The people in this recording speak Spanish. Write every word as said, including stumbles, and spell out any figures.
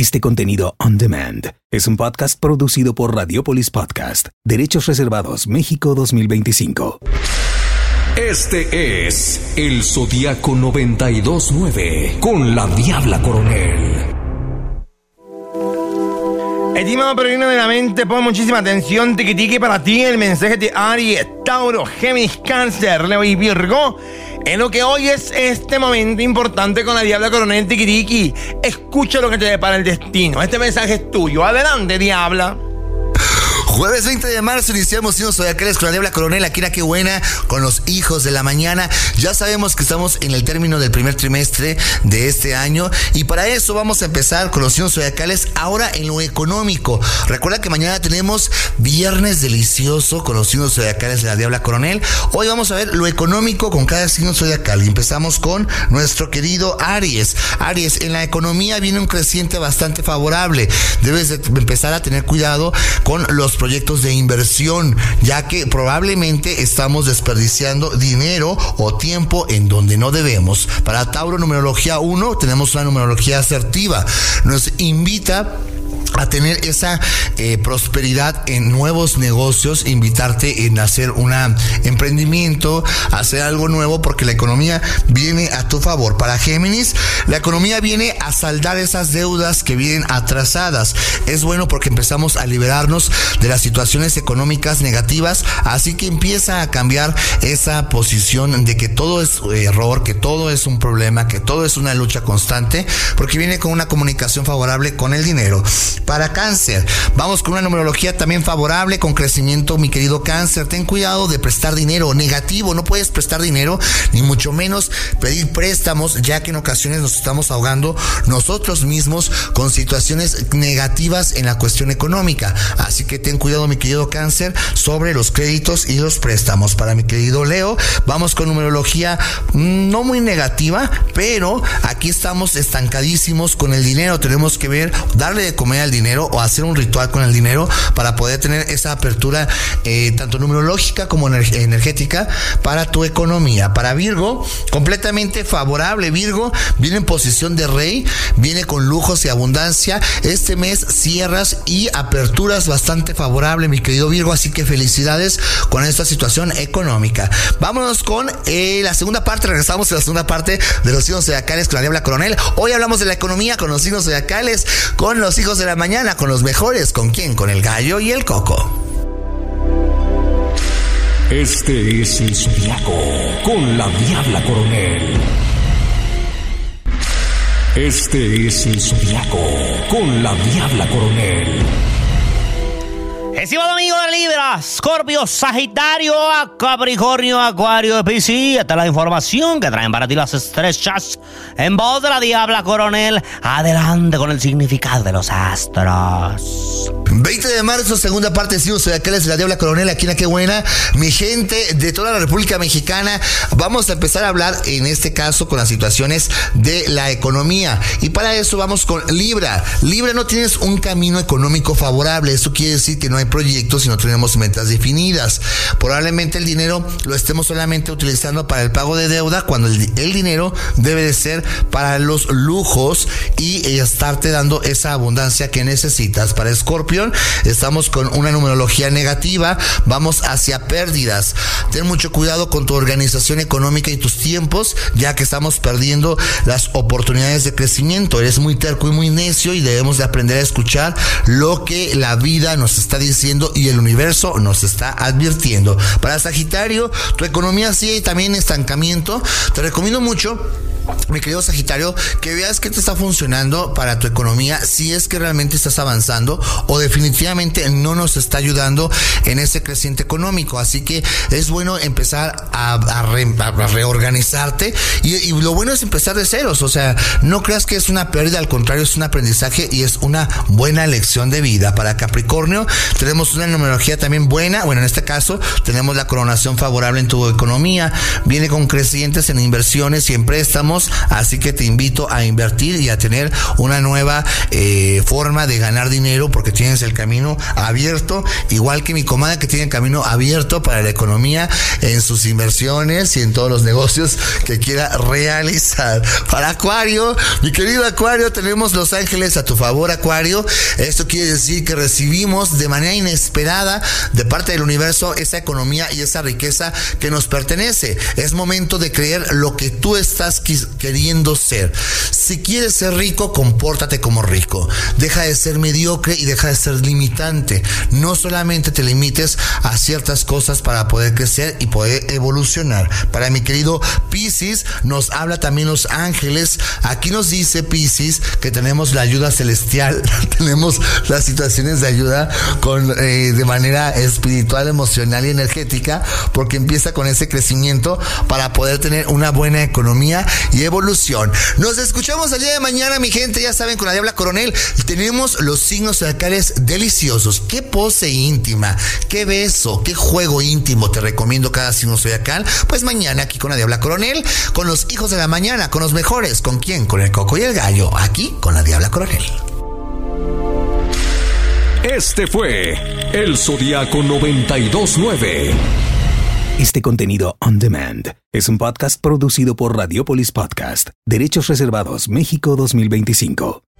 Este contenido on demand es un podcast producido por Radiopolis Podcast. Derechos reservados México dos mil veinticinco. Este es el Zodíaco noventa y dos nueve con la Diabla Coronel. Estimado peregrino de la mente, pon muchísima atención, tiki tiki, para ti el mensaje de Aries, Tauro, Géminis, Cáncer, Leo y Virgo. En lo que hoy es este momento importante con la Diabla Coronel, tiki tiki. Escucha lo que te depara el destino. Este mensaje es tuyo. Adelante, Diabla. Jueves veinte de marzo iniciamos signos zodiacales con la Diabla Coronel, aquí en Qué Buena, con los hijos de la mañana. Ya sabemos que estamos en el término del primer trimestre de este año y para eso vamos a empezar con los signos zodiacales ahora en lo económico. Recuerda que mañana tenemos viernes delicioso con los signos zodiacales de la Diabla Coronel. Hoy vamos a ver lo económico con cada signo zodiacal y empezamos con nuestro querido Aries. Aries, en la economía viene un creciente bastante favorable. Debes de empezar a tener cuidado con los proyectos de inversión, ya que probablemente estamos desperdiciando dinero o tiempo en donde no debemos. Para Tauro, numerología uno, tenemos una numerología asertiva. Nos invita a tener esa eh, prosperidad en nuevos negocios, invitarte en hacer un emprendimiento, hacer algo nuevo, porque la economía viene a tu favor. Para Géminis, la economía viene a saldar esas deudas que vienen atrasadas. Es bueno porque empezamos a liberarnos de las situaciones económicas negativas, así que empieza a cambiar esa posición de que todo es error, que todo es un problema, que todo es una lucha constante, porque viene con una comunicación favorable con el dinero. Para Cáncer, vamos con una numerología también favorable, con crecimiento, mi querido Cáncer. Ten cuidado de prestar dinero negativo, no puedes prestar dinero, ni mucho menos pedir préstamos, ya que en ocasiones nos estamos ahogando nosotros mismos con situaciones negativas en la cuestión económica. Así que ten cuidado, mi querido Cáncer, sobre los créditos y los préstamos. Para mi querido Leo, vamos con numerología no muy negativa, pero aquí estamos estancadísimos con el dinero. Tenemos que ver, darle de comer al dinero o hacer un ritual con el dinero para poder tener esa apertura eh, tanto numerológica como ener- energética para tu economía. Para Virgo, completamente favorable. Virgo viene en posición de rey, viene con lujos y abundancia. Este mes cierras y aperturas bastante favorable, mi querido Virgo, así que felicidades con esta situación económica. Vámonos con eh, la segunda parte. Regresamos a la segunda parte de los signos zodiacales con la Diabla Coronel. Hoy hablamos de la economía con los signos zodiacales, con los hijos de la mañana, con los mejores. ¿Con quién? Con el gallo y el coco. Este es el Zodíaco con la Diabla Coronel. Este es el Zodíaco con la Diabla Coronel. Estimado amigo de Libra, Escorpio, Sagitario, Capricornio, Acuario, Piscis. Esta es la información que traen para ti las estrellas en voz de la Diabla Coronel. Adelante con el significado de los astros. veinte de marzo, segunda parte de signos zodiacales de la Diabla Coronel, aquí en Qué Buena. Mi gente de toda la República Mexicana, vamos a empezar a hablar en este caso con las situaciones de la economía. Y para eso vamos con Libra. Libra, no tienes un camino económico favorable. Eso quiere decir que no hay proyectos y no tenemos metas definidas. Probablemente el dinero lo estemos solamente utilizando para el pago de deuda, cuando el, el dinero debe de ser para los lujos y estarte dando esa abundancia que necesitas. Para Escorpio, estamos con una numerología negativa, vamos hacia pérdidas. Ten mucho cuidado con tu organización económica y tus tiempos, ya que estamos perdiendo las oportunidades de crecimiento. Eres muy terco y muy necio y debemos de aprender a escuchar lo que la vida nos está diciendo y el universo nos está advirtiendo. Para Sagitario, tu economía sigue también en estancamiento. Te recomiendo mucho, mi querido Sagitario, que veas qué te está funcionando para tu economía, si es que realmente estás avanzando o definitivamente no nos está ayudando en ese creciente económico. Así que es bueno empezar a, a, re, a reorganizarte y, y lo bueno es empezar de ceros. O sea, no creas que es una pérdida, al contrario, es un aprendizaje y es una buena lección de vida. Para Capricornio, tenemos una numerología también buena. Bueno, en este caso tenemos la coronación favorable en tu economía, viene con crecientes en inversiones y en préstamos. Así que te invito a invertir y a tener una nueva eh, forma de ganar dinero, porque tienes el camino abierto, igual que mi comadre que tiene el camino abierto para la economía en sus inversiones y en todos los negocios que quiera realizar. Para Acuario, mi querido Acuario, tenemos los ángeles a tu favor, Acuario. Esto quiere decir que recibimos de manera inesperada de parte del universo esa economía y esa riqueza que nos pertenece. Es momento de creer lo que tú estás queriendo ser. Si quieres ser rico, compórtate como rico. Deja de ser mediocre y deja de ser limitante. No solamente te limites a ciertas cosas para poder crecer y poder evolucionar. Para mi querido Piscis, nos habla también los ángeles. Aquí nos dice Piscis que tenemos la ayuda celestial, tenemos las situaciones de ayuda con eh, de manera espiritual, emocional y energética, porque empieza con ese crecimiento para poder tener una buena economía y evolución. Nos escuchamos el día de mañana, mi gente. Ya saben, con la Diabla Coronel tenemos los signos zodiacales deliciosos. Qué pose íntima, qué beso, qué juego íntimo te recomiendo cada signo zodiacal. Pues mañana aquí con la Diabla Coronel, con los hijos de la mañana, con los mejores. ¿Con quién? Con el Coco y el Gallo, aquí con la Diabla Coronel. Este fue el Zodiaco noventa y dos nueve. Este contenido on demand es un podcast producido por Radiopolis Podcast, Derechos Reservados México dos mil veinticinco.